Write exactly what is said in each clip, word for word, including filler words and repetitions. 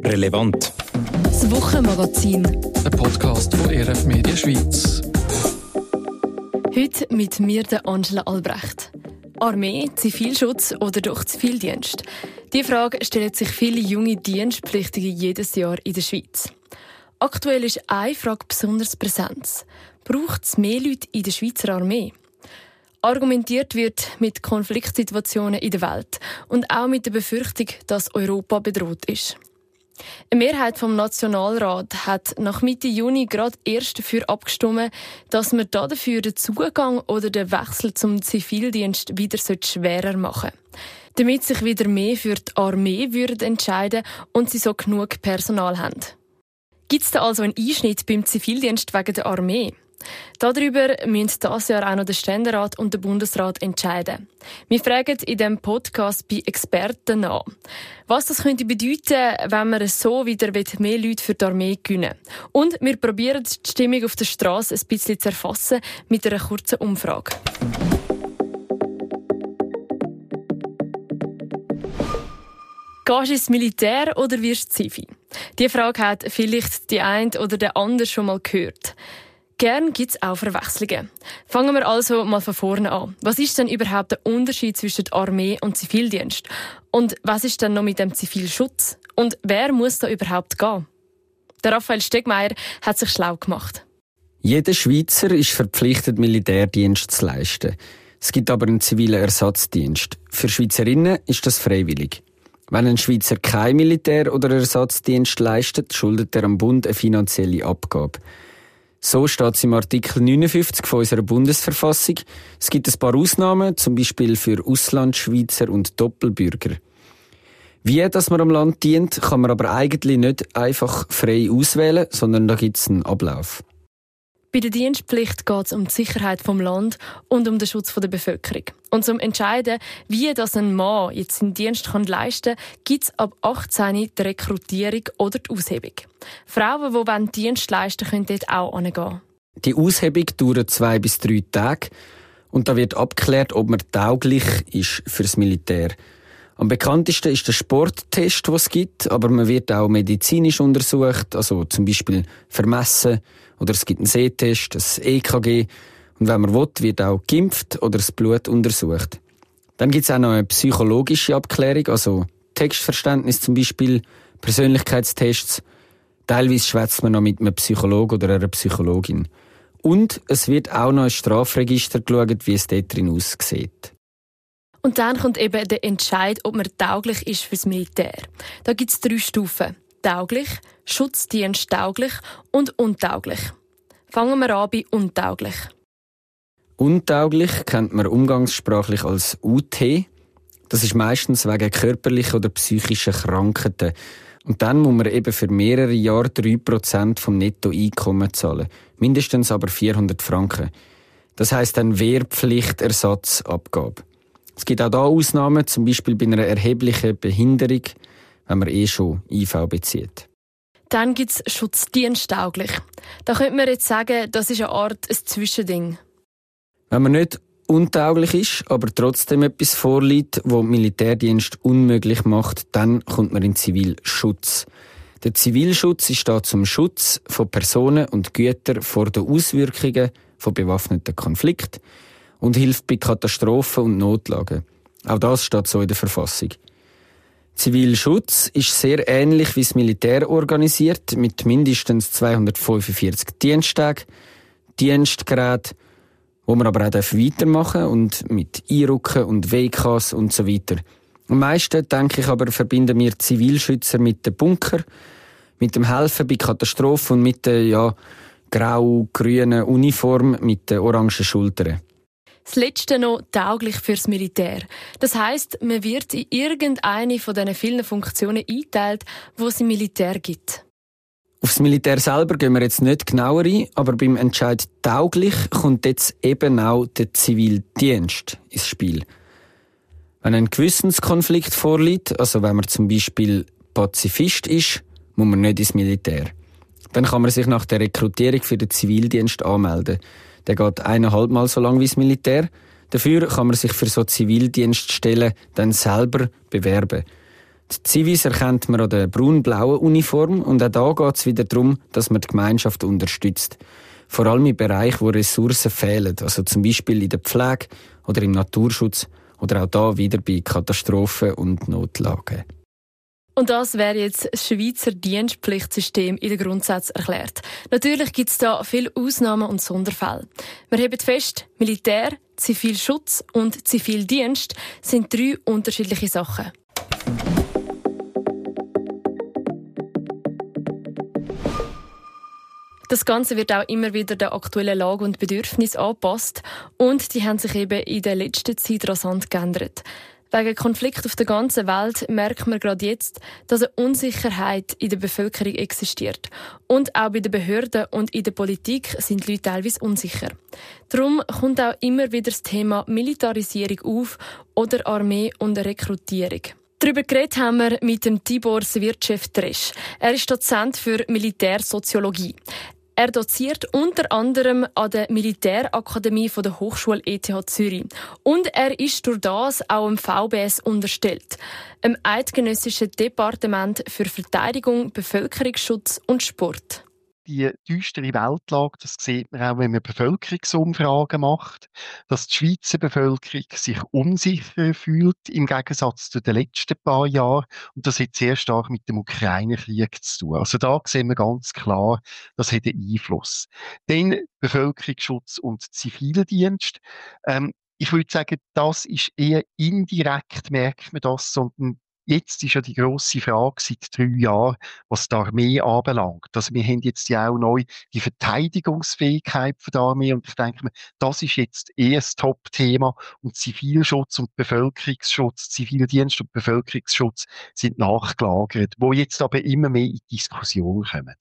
Relevant. Das Wochenmagazin. Ein Podcast von R F Media Schweiz. Heute mit mir, der Angela Albrecht. Armee, Zivilschutz oder doch Zivildienst? Diese Frage stellen sich viele junge Dienstpflichtige jedes Jahr in der Schweiz. Aktuell ist eine Frage besonders präsent. Braucht es mehr Leute in der Schweizer Armee? Argumentiert wird mit Konfliktsituationen in der Welt und auch mit der Befürchtung, dass Europa bedroht ist. Eine Mehrheit vom Nationalrat hat nach Mitte Juni gerade erst dafür abgestimmt, dass man dafür den Zugang oder den Wechsel zum Zivildienst wieder schwerer machen sollte, damit sich wieder mehr für die Armee würden entscheiden und sie so genug Personal haben. Gibt es da also einen Einschnitt beim Zivildienst wegen der Armee? Darüber müssen dieses Jahr auch noch der Ständerat und der Bundesrat entscheiden. Wir fragen in diesem Podcast bei Experten nach, was das könnte bedeuten, wenn wir so wieder mehr Leute für die Armee gewinnen. Und wir probieren die Stimmung auf der Straße ein bisschen zu erfassen mit einer kurzen Umfrage. Gehst du ins Militär oder wirst du Zivi? Diese Frage hat vielleicht die eine oder der andere schon mal gehört. Gern gibt es auch Verwechslungen. Fangen wir also mal von vorne an. Was ist denn überhaupt der Unterschied zwischen Armee und Zivildienst? Und was ist denn noch mit dem Zivilschutz? Und wer muss da überhaupt gehen? Der Raphael Stegmeier hat sich schlau gemacht. Jeder Schweizer ist verpflichtet, Militärdienst zu leisten. Es gibt aber einen zivilen Ersatzdienst. Für Schweizerinnen ist das freiwillig. Wenn ein Schweizer kein Militär- oder Ersatzdienst leistet, schuldet er am Bund eine finanzielle Abgabe. So steht es im Artikel neunundfünfzig von unserer Bundesverfassung. Es gibt ein paar Ausnahmen, zum Beispiel für Auslandschweizer und Doppelbürger. Wie dass man am Land dient, kann man aber eigentlich nicht einfach frei auswählen, sondern da gibt es einen Ablauf. Bei der Dienstpflicht geht es um die Sicherheit vom Land und um den Schutz der Bevölkerung. Und zum Entscheiden, wie das ein Mann jetzt seinen Dienst kann leisten kann, gibt es ab achtzehn die Rekrutierung oder die Aushebung. Frauen, die Dienst leisten wollen, können dort auch hingehen. Die Aushebung dauert zwei bis drei Tage und da wird abgeklärt, ob man tauglich ist fürs Militär. Am bekanntesten ist der Sporttest, den es gibt, aber man wird auch medizinisch untersucht, also zum Beispiel vermessen, oder es gibt einen Sehtest, ein E K G. Und wenn man will, wird auch geimpft oder das Blut untersucht. Dann gibt es auch noch eine psychologische Abklärung, also Textverständnis zum Beispiel, Persönlichkeitstests. Teilweise schwätzt man noch mit einem Psychologen oder einer Psychologin. Und es wird auch noch ein Strafregister geschaut, wie es dort drin aussieht. Und dann kommt eben der Entscheid, ob man tauglich ist fürs Militär. Da gibt es drei Stufen. Tauglich, Schutzdienst tauglich und untauglich. Fangen wir an bei untauglich. Untauglich kennt man umgangssprachlich als U T. Das ist meistens wegen körperlicher oder psychischer Krankheiten. Und dann muss man eben für mehrere Jahre drei Prozent vom Nettoeinkommen zahlen. Mindestens aber vierhundert Franken. Das heisst dann Wehrpflichtersatzabgabe. Es gibt auch da Ausnahmen, zum Beispiel bei einer erheblichen Behinderung, wenn man eh schon I V bezieht. Dann gibt es Schutzdiensttauglich. Da könnte man jetzt sagen, das ist eine Art ein Zwischending. Wenn man nicht untauglich ist, aber trotzdem etwas vorliegt, wo Militärdienst unmöglich macht, dann kommt man in den Zivilschutz. Der Zivilschutz ist da zum Schutz von Personen und Gütern vor den Auswirkungen von bewaffneten Konflikten und hilft bei Katastrophen und Notlagen. Auch das steht so in der Verfassung. Zivilschutz ist sehr ähnlich wie das Militär organisiert, mit mindestens zweihundertfünfundvierzig Diensttagen, Dienstgeräten, wo man aber auch weitermachen darf und mit Einrücken und W Ks und so weiter. Am meisten, denke ich, aber verbinden wir Zivilschützer mit dem Bunker, mit dem Helfen bei Katastrophen und mit der ja, grau-grünen Uniform mit den orangen Schultern. Das Letzte noch tauglich fürs Militär. Das heisst, man wird in irgendeine von diesen vielen Funktionen eingeteilt, die es im Militär gibt. Aufs Militär selber gehen wir jetzt nicht genauer ein, aber beim Entscheid tauglich kommt jetzt eben auch der Zivildienst ins Spiel. Wenn ein Gewissenskonflikt vorliegt, also wenn man zum Beispiel Pazifist ist, muss man nicht ins Militär. Dann kann man sich nach der Rekrutierung für den Zivildienst anmelden. Der geht eineinhalb Mal so lang wie das Militär. Dafür kann man sich für so Zivildienststellen dann selber bewerben. Die Zivis erkennt man an der braun-blauen Uniform und auch da geht es wieder darum, dass man die Gemeinschaft unterstützt. Vor allem in Bereichen, wo Ressourcen fehlen, also zum Beispiel in der Pflege oder im Naturschutz oder auch da wieder bei Katastrophen und Notlagen. Und das wäre jetzt das Schweizer Dienstpflichtsystem in den Grundsätzen erklärt. Natürlich gibt es da viele Ausnahmen und Sonderfälle. Wir heben fest, Militär, Zivilschutz und Zivildienst sind drei unterschiedliche Sachen. Das Ganze wird auch immer wieder der aktuellen Lage und Bedürfnissen angepasst und die haben sich eben in der letzten Zeit rasant geändert. Wegen Konflikt auf der ganzen Welt merkt man gerade jetzt, dass eine Unsicherheit in der Bevölkerung existiert. Und auch bei den Behörden und in der Politik sind die Leute teilweise unsicher. Darum kommt auch immer wieder das Thema Militarisierung auf oder Armee und Rekrutierung. Darüber geredet haben wir mit dem Tibor Svirtschew-Tresch. Er ist Dozent für Militärsoziologie. Er doziert unter anderem an der Militärakademie von der Hochschule E T H Zürich. Und er ist durch das auch im V B S unterstellt, im Eidgenössischen Departement für Verteidigung, Bevölkerungsschutz und Sport. Die düstere Weltlage, das sieht man auch, wenn man Bevölkerungsumfragen macht, dass die Schweizer Bevölkerung sich unsicher fühlt, im Gegensatz zu den letzten paar Jahren. Und das hat sehr stark mit dem Ukraine-Krieg zu tun. Also da sehen wir ganz klar, das hat einen Einfluss. Dann Bevölkerungsschutz und Zivildienst. Ähm, ich würde sagen, das ist eher indirekt, merkt man das, sondern jetzt ist ja die grosse Frage seit drei Jahren, was die Armee anbelangt. Also wir haben jetzt ja auch neu die Verteidigungsfähigkeit von der Armee und ich denke mir, das ist jetzt eher das Top-Thema und Zivilschutz und Bevölkerungsschutz, Zivildienst und Bevölkerungsschutz sind nachgelagert, wo jetzt aber immer mehr in die Diskussion kommen.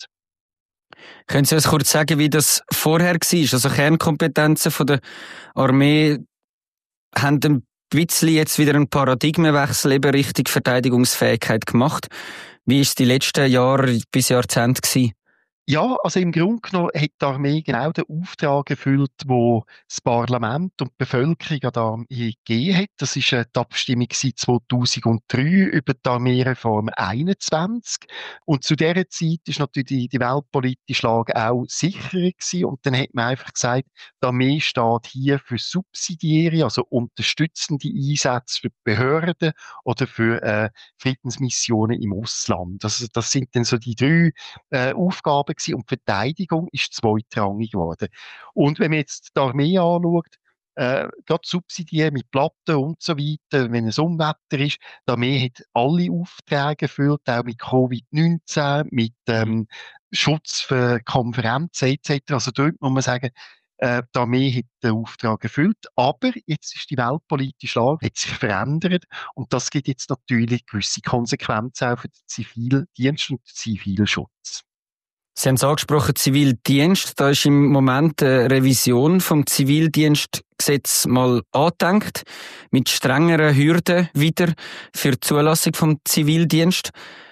Können Sie uns kurz sagen, wie das vorher war? Also Kernkompetenzen von der Armee haben ein bisschen jetzt wieder einen Paradigmenwechsel eben Richtung Verteidigungsfähigkeit gemacht. Wie war es die letzten Jahre bis Jahrzehnte gewesen? Ja, also im Grunde genommen hat die Armee genau den Auftrag erfüllt, wo das Parlament und die Bevölkerung an der Armee gegeben hat. Das war die Abstimmung zweitausenddrei über die Armeereform einundzwanzig. Und zu dieser Zeit war natürlich die, die weltpolitische Lage auch sicherer gewesen. Und dann hat man einfach gesagt, die Armee steht hier für subsidiäre, also unterstützende Einsätze für die Behörden oder für äh, Friedensmissionen im Ausland. Also das sind dann so die drei äh, Aufgaben gewesen. Und die Verteidigung ist zweitrangig geworden. Und wenn man jetzt die Armee anschaut, äh, gerade subsidiär mit Platten und so weiter, wenn es Unwetter ist, die Armee hat alle Aufträge erfüllt, auch mit Covid neunzehn, mit ähm, Schutz für Konferenzen et cetera. Also dort muss man sagen, äh, die Armee hat den Auftrag erfüllt, aber jetzt ist die weltpolitische Lage hat sich verändert und das gibt jetzt natürlich gewisse Konsequenzen auch für den Zivildienst und den Zivilschutz. Sie haben es angesprochen, Zivildienst. Da ist im Moment eine Revision vom Zivildienstgesetz mal angedenkt, mit strengeren Hürden wieder für die Zulassung vom Zivildienst.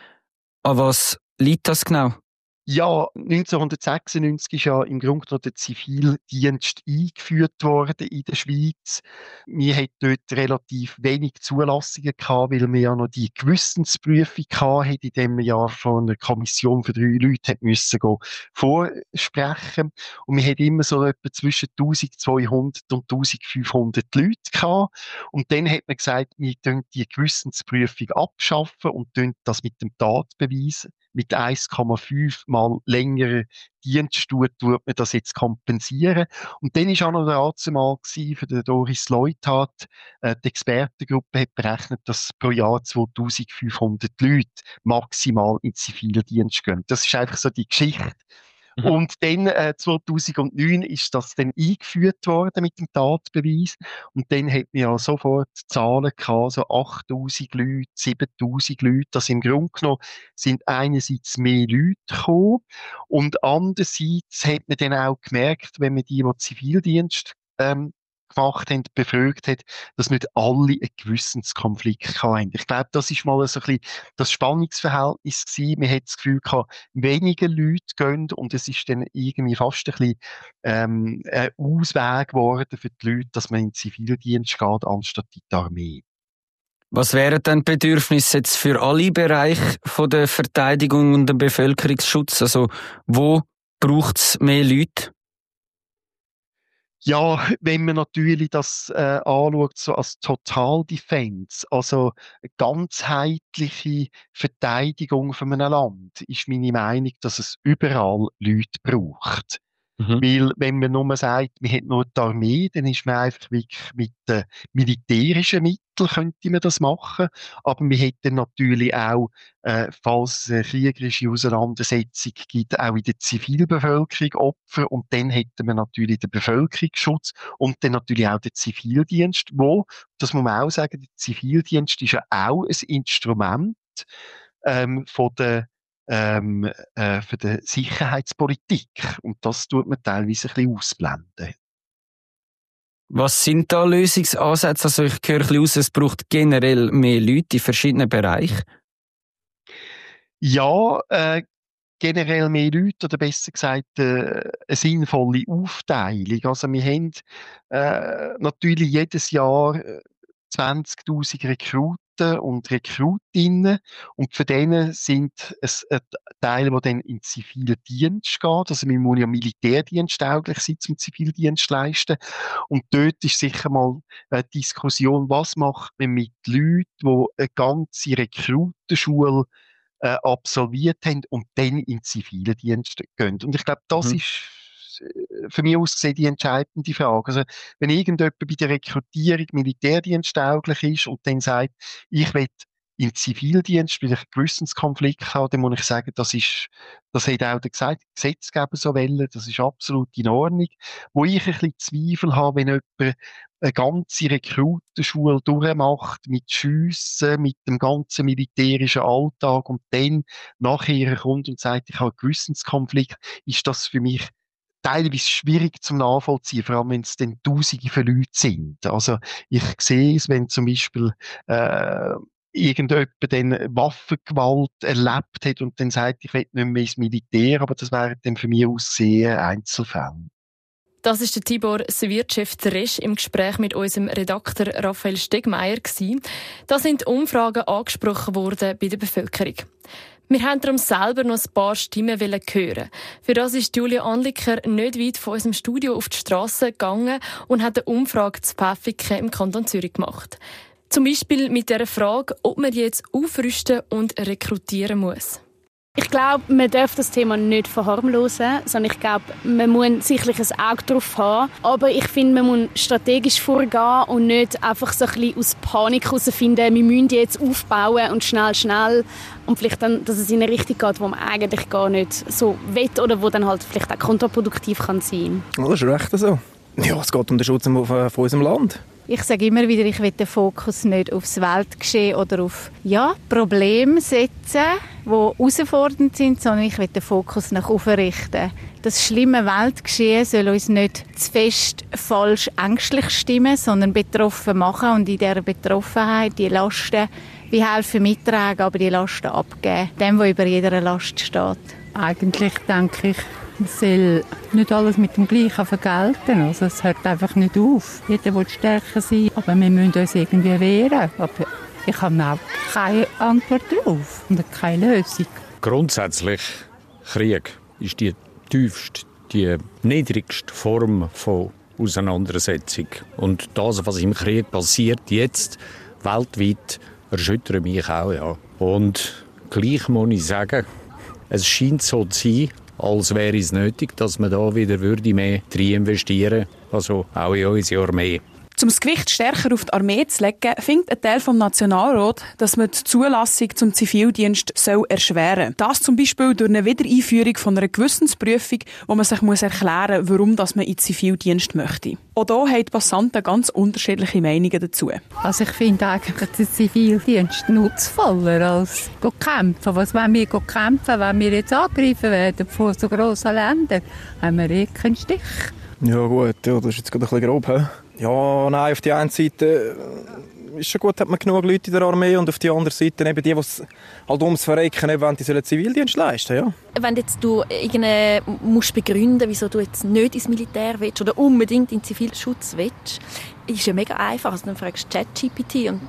An was liegt das genau? Ja, neunzehnhundertsechsundneunzig ist ja im Grunde genommen der Zivildienst eingeführt worden in der Schweiz. Wir hatten dort relativ wenig Zulassungen gehabt, weil wir ja noch die Gewissensprüfung hatten, in dem wir ja von einer Kommission für drei Leute müssen gehen, vorsprechen. Und wir hatten immer so etwa zwischen eintausendzweihundert und eintausendfünfhundert Leute gehabt. Und dann hat man gesagt, wir tun die Gewissensprüfung abschaffen und tun das mit dem Tatbeweis mit eins Komma fünf mal längerer Dienstdauer tut man das jetzt kompensieren. Und dann war auch noch der Ratsmal für den Doris Leuthard. Äh, die Expertengruppe hat berechnet, dass pro Jahr zweitausendfünfhundert Leute maximal in den Zivildienst gehen. Das ist einfach so die Geschichte. Mhm. Und dann, äh, zweitausendneun ist das dann eingeführt worden mit dem Tatbeweis. Und dann hat man ja sofort Zahlen gehabt, so achttausend Leute, siebentausend Leute. Das im Grunde genommen sind einerseits mehr Leute gekommen. Und andererseits hat man dann auch gemerkt, wenn man die, die Zivildienst, ähm, gemacht haben, befragt hat, dass nicht alle einen Gewissenskonflikt hatten. Ich glaube, das ist mal so ein bisschen das Spannungsverhältnis gewesen. Man hat das Gefühl gehabt, weniger Leute gehen und es ist dann irgendwie fast ein bisschen ähm, ein Ausweg geworden für die Leute, dass man in den Zivildienst geht, anstatt in die Armee. Was wären denn die Bedürfnisse jetzt für alle Bereiche von der Verteidigung und dem Bevölkerungsschutz? Also wo braucht es mehr Leute? Ja, wenn man natürlich das äh, anschaut, so als Total Defense, also eine ganzheitliche Verteidigung von einem Land, ist meine Meinung, dass es überall Leute braucht. Mhm. Weil, wenn man nur sagt, man hat nur die Armee, dann ist man einfach wirklich mit den militärischen Mitteln könnte man das machen. Aber man hätte natürlich auch, äh, falls es eine kriegerische Auseinandersetzung gibt, auch in der Zivilbevölkerung Opfer. Und dann hätte man natürlich den Bevölkerungsschutz und dann natürlich auch den Zivildienst, wo, das muss man auch sagen, der Zivildienst ist ja auch ein Instrument, ähm, von der ähm, äh, für die Sicherheitspolitik. Und das tut man teilweise ein bisschen ausblenden. Was sind da Lösungsansätze? Also ich höre ein bisschen raus, es braucht generell mehr Leute in verschiedenen Bereichen. Ja, äh, generell mehr Leute, oder besser gesagt, äh, eine sinnvolle Aufteilung. Also wir haben äh, natürlich jedes Jahr äh, zwanzigtausend Rekruten und Rekrutinnen und für denen sind es ein Teil, der dann in den zivilen Dienst geht. Also wir müssen ja militärdiensttauglich sein, zum Zivildienst leisten. Und dort ist sicher mal eine Diskussion, was macht man mit Leuten, die eine ganze Rekrutenschule äh, absolviert haben und dann in den zivilen Dienst gehen. Und ich glaube, das Mhm. ist für mich aus gesehen die entscheidende Frage. Also, wenn irgendjemand bei der Rekrutierung militärdiensttauglich ist und dann sagt, ich will in den Zivildienst, weil ich einen Gewissenskonflikt habe, dann muss ich sagen, das ist, das hat auch der Gesetzgeber so wollen, das ist absolut in Ordnung. Wo ich ein bisschen Zweifel habe, wenn jemand eine ganze Rekrutenschule durchmacht, mit Schiessen, mit dem ganzen militärischen Alltag und dann nachher kommt und sagt, ich habe einen Gewissenskonflikt, ist das für mich teilweise schwierig zum Nachvollziehen, vor allem wenn es dann Tausende von Leuten sind. Also ich sehe es, wenn zum Beispiel äh, irgendjemand dann Waffengewalt erlebt hat und dann sagt, ich will nicht mehr ins Militär, aber das wäre dann für mich aus sehr Einzelfälle. Das ist der Tibor Sewirtschew Resch im Gespräch mit unserem Redakteur Raphael Stegmeier. Da sind Umfragen angesprochen worden bei der Bevölkerung. Wir haben darum selber noch ein paar Stimmen hören. Für das ist Julia Anliker nicht weit von unserem Studio auf die Strasse gegangen und hat eine Umfrage zu Pfäffiken im Kanton Zürich gemacht. Zum Beispiel mit der Frage, ob man jetzt aufrüsten und rekrutieren muss. Ich glaube, man darf das Thema nicht verharmlosen, sondern ich glaube, man muss sicherlich ein Auge darauf haben. Aber ich finde, man muss strategisch vorgehen und nicht einfach so ein bisschen aus Panik herausfinden, wir müssen die jetzt aufbauen und schnell, schnell. Und vielleicht dann, dass es in eine Richtung geht, wo man eigentlich gar nicht so will oder wo dann halt vielleicht auch kontraproduktiv kann sein. Ja, das ist recht so. Ja, es geht um den Schutz von, von unserem Land. Ich sage immer wieder, ich will den Fokus nicht aufs Weltgeschehen oder auf ja, Probleme setzen, die herausfordernd sind, sondern ich will den Fokus nach oben richten. Das schlimme Weltgeschehen soll uns nicht zu fest falsch ängstlich stimmen, sondern betroffen machen und in dieser Betroffenheit die Lasten wie helfen mittragen, aber die Lasten abgeben. Dem, der über jeder Last steht. Eigentlich denke ich, es soll nicht alles mit dem Gleichen vergelten. Also es hört einfach nicht auf. Jeder will stärker sein, aber wir müssen uns irgendwie wehren. Aber ich habe auch keine Antwort darauf und keine Lösung. Grundsätzlich, Krieg ist die tiefste, die niedrigste Form von Auseinandersetzung. Und das, was im Krieg passiert, jetzt weltweit, erschüttert mich auch. Ja. Und gleich muss ich sagen, es scheint so zu sein, als wäre es nötig, dass man da wieder würde mehr rein investieren, also auch in unsere Armee. Um das Gewicht stärker auf die Armee zu legen, findet ein Teil vom Nationalrat, dass man die Zulassung zum Zivildienst soll erschweren soll. Das zum Beispiel durch eine Wiedereinführung von einer Gewissensprüfung, wo man sich muss erklären muss, warum man in den Zivildienst möchte. Auch hier haben die Passanten ganz unterschiedliche Meinungen dazu. Also ich finde eigentlich den Zivildienst nutzvoller als kämpfen. Was wollen wir kämpfen, wenn wir jetzt angegriffen werden von so grossen Ländern? Haben wir eh keinen Stich. Ja gut, ja, das ist jetzt gerade ein bisschen grob. He? Ja, nein, auf der einen Seite ist schon gut, hat man genug Leute in der Armee und auf der anderen Seite eben die, die es halt ums Verrecken nicht wollen, die sollen Zivildienst leisten, ja. Wenn jetzt du irgendeine musst begründen, wieso du jetzt nicht ins Militär willst oder unbedingt in den Zivilschutz willst, ist ja mega einfach. Also dann fragst du ChatGPT und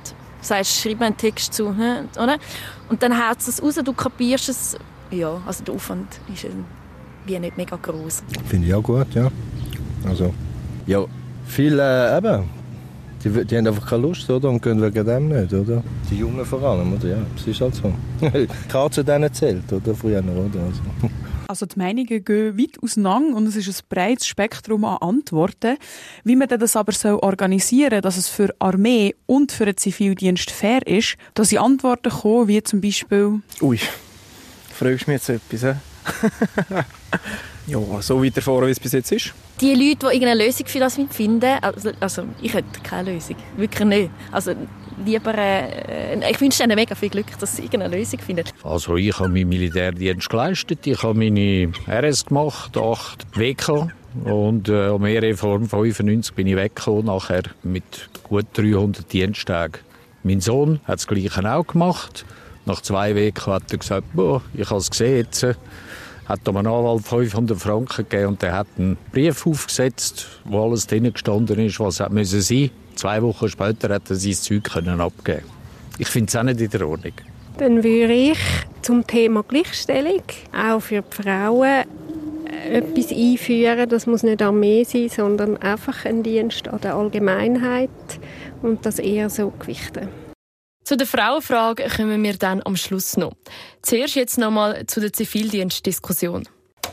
sagst, schreib mir einen Text zu, oder? Und dann haut es das raus, du kapierst es. Ja, also der Aufwand ist wie nicht mega groß. Finde ich auch gut, ja. Also, ja, viele äh, eben, die, die haben einfach keine Lust, oder? Und können wegen dem nicht, oder? Die Jungen vor allem, oder? Ja, es ist halt so. Ich habe zu denen erzählt, oder? Früher, oder? Also. Also die Meinungen gehen weit auseinander und es ist ein breites Spektrum an Antworten. Wie man das aber so organisieren soll, dass es für die Armee und für den Zivildienst fair ist, da sind Antworten kommen, wie zum Beispiel... Ui, fragst du mich jetzt etwas, he? Ja, so weiterfahren, wie es bis jetzt ist. Die Leute, die irgendeine Lösung für das finden, also, also ich hätte keine Lösung, wirklich nicht. Also lieber, äh, ich wünsche ihnen mega viel Glück, dass sie irgendeine Lösung finden. Also ich habe meinen Militärdienst geleistet, ich habe meine R S gemacht, acht W K und äh, am E-Reform fünfundneunzig bin ich weggekommen, nachher mit gut dreihundert Diensttagen. Mein Sohn hat das Gleiche auch gemacht. Nach zwei W K hat er gesagt, boah, ich habe es gesehen jetzt. Hat einem Anwalt fünfhundert Franken gegeben und der hat einen Brief aufgesetzt, wo alles drin gestanden ist, was es müssen sein. Zwei Wochen später hat er sein Zeug können abgeben. Ich finde es auch nicht in der Ordnung. Dann würde ich zum Thema Gleichstellung auch für die Frauen etwas einführen. Das muss nicht Armee sein, sondern einfach ein Dienst an der Allgemeinheit und das eher so gewichten. Zu der Frauenfrage kommen wir dann am Schluss noch. Zuerst jetzt noch mal zu der Zivildienstdiskussion.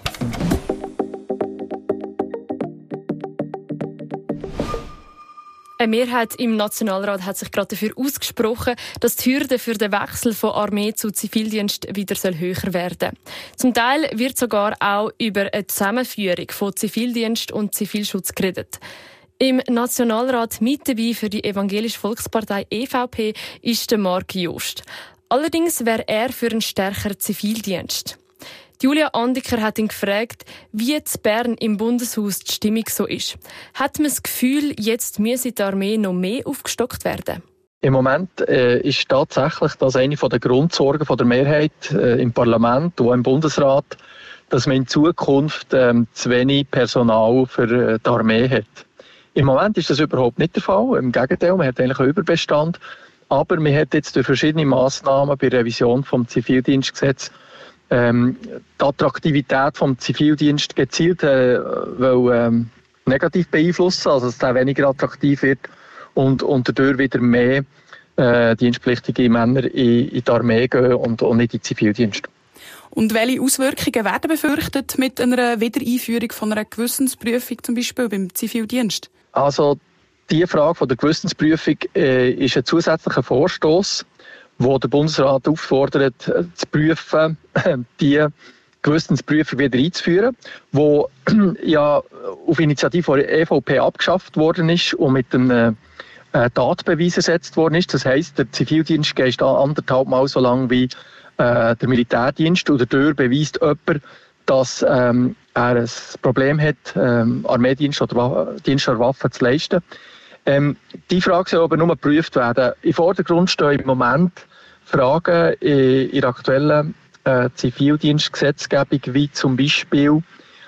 Eine Mehrheit im Nationalrat hat sich gerade dafür ausgesprochen, dass die Hürde für den Wechsel von Armee zu Zivildienst wieder höher werden soll. Zum Teil wird sogar auch über eine Zusammenführung von Zivildienst und Zivilschutz geredet. Im Nationalrat mit dabei für die Evangelische Volkspartei E V P ist der Marc Jost. Allerdings wäre er für einen stärkeren Zivildienst. Julia Andiker hat ihn gefragt, wie in Bern im Bundeshaus die Stimmung so ist. Hat man das Gefühl, jetzt müsse die Armee noch mehr aufgestockt werden? Im Moment äh, ist tatsächlich das eine der Grundsorgen von der Mehrheit äh, im Parlament und im Bundesrat, dass man in Zukunft äh, zu wenig Personal für äh, die Armee hat. Im Moment ist das überhaupt nicht der Fall. Im Gegenteil, man hat eigentlich einen Überbestand. Aber man hat jetzt durch verschiedene Massnahmen bei der Revision des Zivildienstgesetzes ähm, die Attraktivität des Zivildienstes gezielt äh, weil, ähm, negativ beeinflussen, also dass der weniger attraktiv wird und, und dadurch wieder mehr äh, dienstpflichtige Männer in, in die Armee gehen und, und nicht in den Zivildienst. Und welche Auswirkungen werden befürchtet mit einer Wiedereinführung von einer Gewissensprüfung, zum Beispiel beim Zivildienst? Also die Frage von der Gewissensprüfung äh, ist ein zusätzlicher Vorstoß, wo der Bundesrat auffordert, äh, zu prüfen, äh, die Gewissensprüfung wieder einzuführen, wo äh, ja auf Initiative der E V P abgeschafft worden ist und mit einem äh, Tatbeweis ersetzt worden ist. Das heisst, der Zivildienst geht da anderthalb Mal so lang wie äh, der Militärdienst und dadurch beweist jemand, dass ähm, er ein Problem hat, ähm, Armeedienst oder Dienst an Waffen zu leisten. Ähm, die Frage soll aber nur geprüft werden. Im Vordergrund stehen im Moment Fragen in, in der aktuellen äh, Zivildienstgesetzgebung, wie zum Beispiel,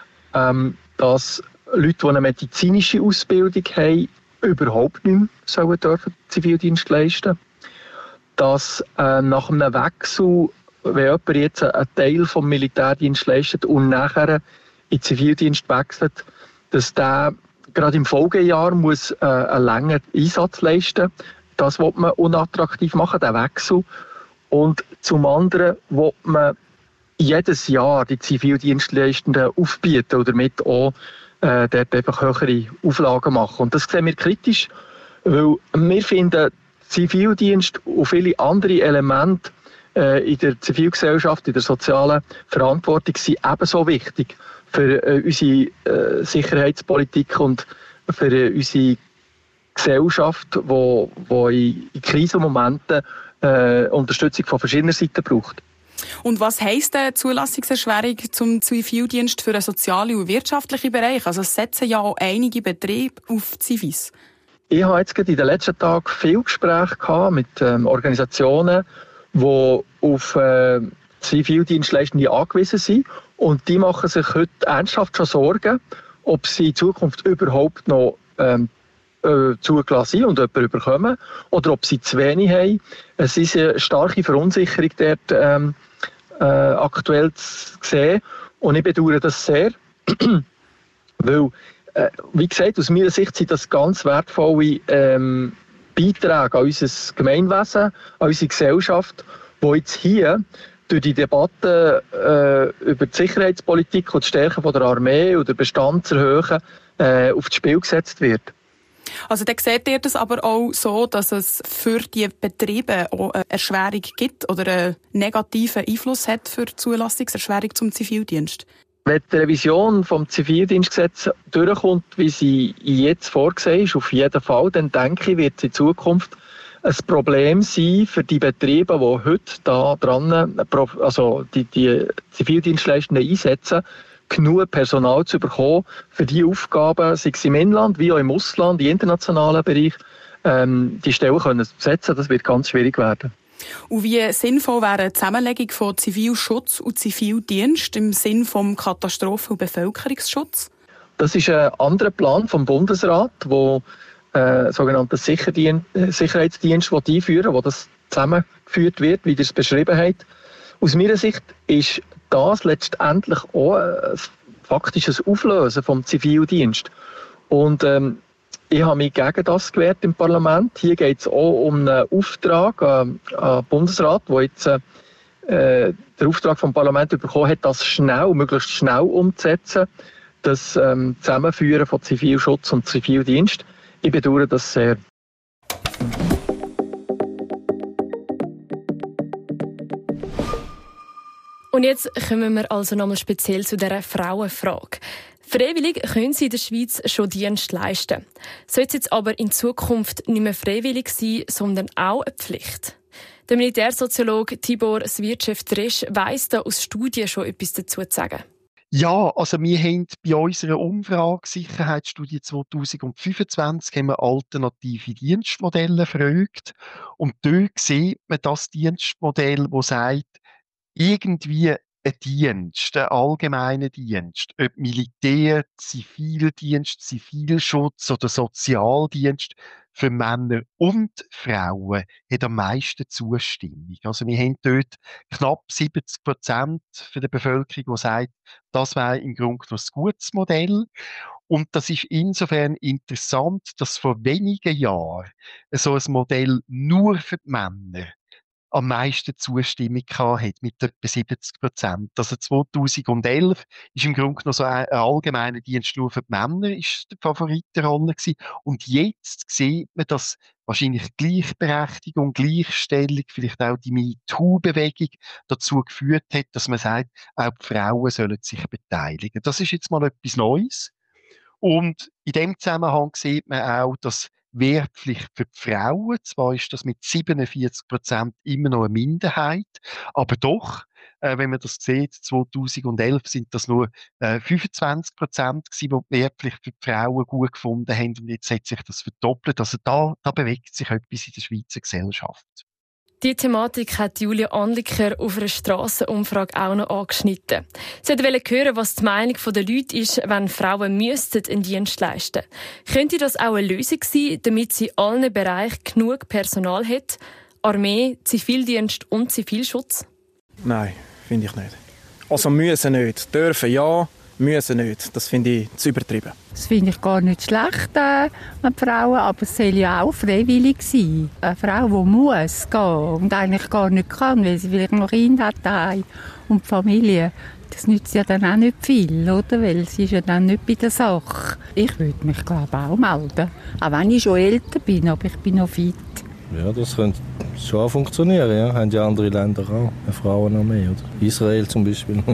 ähm, dass Leute, die eine medizinische Ausbildung haben, überhaupt nicht mehr sollen dürfen Zivildienst leisten. Dass äh, nach einem Wechsel, wenn jemand jetzt einen Teil vom Militärdienst leistet und nachher in den Zivildienst wechselt, dass der gerade im Folgejahr muss äh, einen längeren Einsatz leisten. Das will man unattraktiv machen, den Wechsel. Und zum anderen will man jedes Jahr die Zivildienstleistenden aufbieten und damit auch äh, dort einfach höhere Auflagen machen. Und das sehen wir kritisch, weil wir finden, Zivildienst und viele andere Elemente äh, in der Zivilgesellschaft, in der sozialen Verantwortung sind ebenso wichtig für äh, unsere äh, Sicherheitspolitik und für äh, unsere Gesellschaft, die wo, wo in, in Krisenmomenten äh, Unterstützung von verschiedenen Seiten braucht. Und was heisst eine Zulassungserschwerung zum Zivildienst für den sozialen und wirtschaftlichen Bereich? Also es setzen ja auch einige Betriebe auf Zivis. Ich habe jetzt in den letzten Tagen viele Gespräche gehabt mit ähm, Organisationen, die auf äh, Zivildienstleistende angewiesen sind. Und die machen sich heute ernsthaft schon Sorgen, ob sie in Zukunft überhaupt noch ähm, äh, zugelassen sind und jemanden bekommen oder ob sie zu wenig haben. Es ist eine starke Verunsicherung dort ähm, äh, aktuell zu sehen und ich bedauere das sehr, weil, äh, wie gesagt, aus meiner Sicht sind das ganz wertvolle ähm, Beiträge an unser Gemeinwesen, an unsere Gesellschaft, die jetzt hier durch die Debatte äh, über die Sicherheitspolitik und die Stärke von der Armee oder den Bestand zu erhöhen, äh, auf das Spiel gesetzt wird. Also dann seht ihr das aber auch so, dass es für die Betriebe auch eine Erschwerung gibt oder einen negativen Einfluss hat für die Zulassungserschwerung zum Zivildienst? Wenn die Revision vom Zivildienstgesetz durchkommt, wie sie jetzt vorgesehen ist, auf jeden Fall, dann denke ich, wird es in Zukunft ein Problem sein für die Betriebe, die heute da dran, also die, die Zivildienstleistenden einsetzen, genug Personal zu bekommen für die Aufgaben, sei es im Inland wie auch im Ausland, im internationalen Bereich, ähm, die Stellen können zu besetzen. Das wird ganz schwierig werden. Und wie sinnvoll wäre eine Zusammenlegung von Zivilschutz und Zivildienst im Sinn vom Katastrophen- und Bevölkerungsschutz? Das ist ein anderer Plan vom Bundesrat, wo äh, sogenannten Sicherheitsdienst einführen, wo das zusammengeführt wird, wie ihr es beschrieben habt. Aus meiner Sicht ist das letztendlich auch ein faktisches Auflösen vom Zivildienst. Und ähm, ich habe mich gegen das gewehrt im Parlament. Hier geht es auch um einen Auftrag an den Bundesrat, der jetzt äh, den Auftrag vom Parlament bekommen hat, das schnell, möglichst schnell umzusetzen, das ähm, Zusammenführen von Zivilschutz und Zivildienst. Ich bedauere das sehr. Und jetzt kommen wir also nochmal speziell zu dieser Frauenfrage. Freiwillig können sie in der Schweiz schon Dienst leisten. Soll es jetzt aber in Zukunft nicht mehr freiwillig sein, sondern auch eine Pflicht? Der Militärsoziologe Tibor Swirtschew-Dresch weiss da aus Studien schon etwas dazu zu sagen. Ja, also wir haben bei unserer Umfrage Sicherheitsstudie zwanzig fünfundzwanzig haben wir alternative Dienstmodelle gefragt. Und dort sieht man das Dienstmodell, das sagt, irgendwie ein Dienst, ein allgemeiner Dienst, ob Militär, Zivildienst, Zivilschutz oder Sozialdienst für Männer und Frauen hat am meisten Zustimmung. Also wir haben dort knapp siebzig Prozent für die Bevölkerung, die sagt, das wäre im Grunde ein gutes Modell. Und das ist insofern interessant, dass vor wenigen Jahren so ein Modell nur für die Männer am meisten Zustimmung gehabt hat, mit etwa siebzig Prozent. Also zweitausendelf ist im Grunde noch so ein, ein allgemeiner Dienst nur für die Männer, ist die Favoritenrolle gewesen. Und jetzt sieht man, dass wahrscheinlich Gleichberechtigung, Gleichstellung, vielleicht auch die MeToo-Bewegung dazu geführt hat, dass man sagt, auch die Frauen sollen sich beteiligen. Das ist jetzt mal etwas Neues. Und in dem Zusammenhang sieht man auch, dass Wehrpflicht für die Frauen, zwar ist das mit siebenundvierzig Prozent immer noch eine Minderheit, aber doch, äh, wenn man das sieht, zweitausendelf sind das nur äh, fünfundzwanzig Prozent gewesen, die die Wehrpflicht für die Frauen gut gefunden haben, und jetzt hat sich das verdoppelt. Also da, da bewegt sich etwas in der Schweizer Gesellschaft. Die Thematik hat Julia Anliker auf einer Strassenumfrage auch noch angeschnitten. Sie wollte hören, was die Meinung der Leute ist, wenn Frauen müssten einen Dienst leisten. Könnte das auch eine Lösung sein, damit sie in allen Bereichen genug Personal hat? Armee, Zivildienst und Zivilschutz? Nein, finde ich nicht. Also müssen nicht. Dürfen ja, müssen nicht. Das finde ich zu übertrieben. Das finde ich gar nicht schlecht äh, mit Frauen, aber es soll ja auch freiwillig sein. Eine Frau, die muss gehen und eigentlich gar nicht kann, weil sie vielleicht noch Kinder hat daheim und Familie, das nützt ja dann auch nicht viel, oder? Weil sie ist ja dann nicht bei der Sache. Ich würde mich, glaube ich, auch melden. Auch wenn ich schon älter bin, aber ich bin noch fit. Ja, das könnte schon funktionieren, ja. Haben ja andere Länder auch, eine Frauenarmee, oder? Israel zum Beispiel.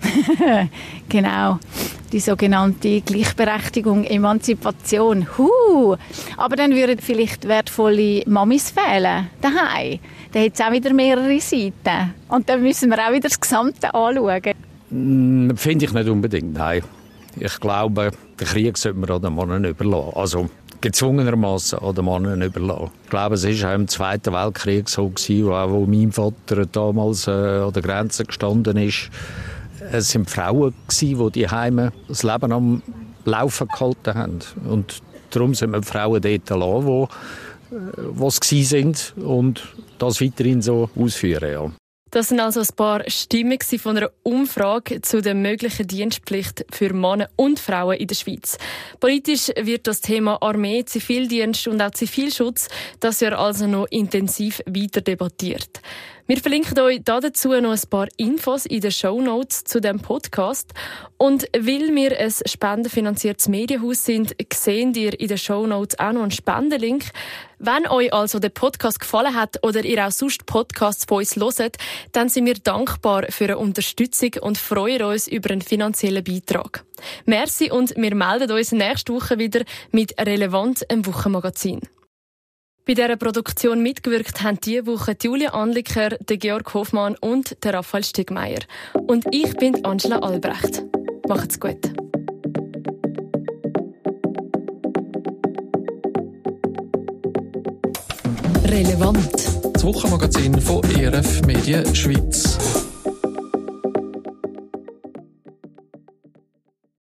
Genau, die sogenannte Gleichberechtigung, Emanzipation. Huh. Aber dann würden vielleicht wertvolle Mamis fehlen, daheim. Dann hat es auch wieder mehrere Seiten. Und dann müssen wir auch wieder das Gesamte anschauen. Mm, finde ich nicht unbedingt, nein. Ich glaube, den Krieg sollte man den Männern überlassen. Also gezwungenermaßen an den Männern überlassen. Ich glaube, es war auch im Zweiten Weltkrieg so, gewesen, wo, auch, wo mein Vater damals äh, an der Grenze gestanden ist. Es waren Frauen, die die Heime das Leben am Laufen gehalten haben. Und darum sind wir die Frauen dort lassen, die es gewesen sind und das weiterhin so ausführen, ja. Das sind also ein paar Stimmen von einer Umfrage zu der möglichen Dienstpflicht für Männer und Frauen in der Schweiz. Politisch wird das Thema Armee, Zivildienst und auch Zivilschutz das Jahr also noch intensiv weiter debattiert. Wir verlinken euch dazu noch ein paar Infos in den Shownotes zu dem Podcast. Und weil wir ein spendenfinanziertes Medienhaus sind, seht ihr in den Shownotes auch noch einen Spendenlink. Wenn euch also der Podcast gefallen hat oder ihr auch sonst Podcasts von uns hört, dann sind wir dankbar für eine Unterstützung und freuen uns über einen finanziellen Beitrag. Merci und wir melden uns nächste Woche wieder mit «Relevant» im Wochenmagazin. Bei dieser Produktion mitgewirkt haben diese Woche Julia Anliker, der Georg Hofmann und der Raphael Stigmeier. Und ich bin Angela Albrecht. Macht's gut. Relevant. Das Wochenmagazin von E R F Medien Schweiz.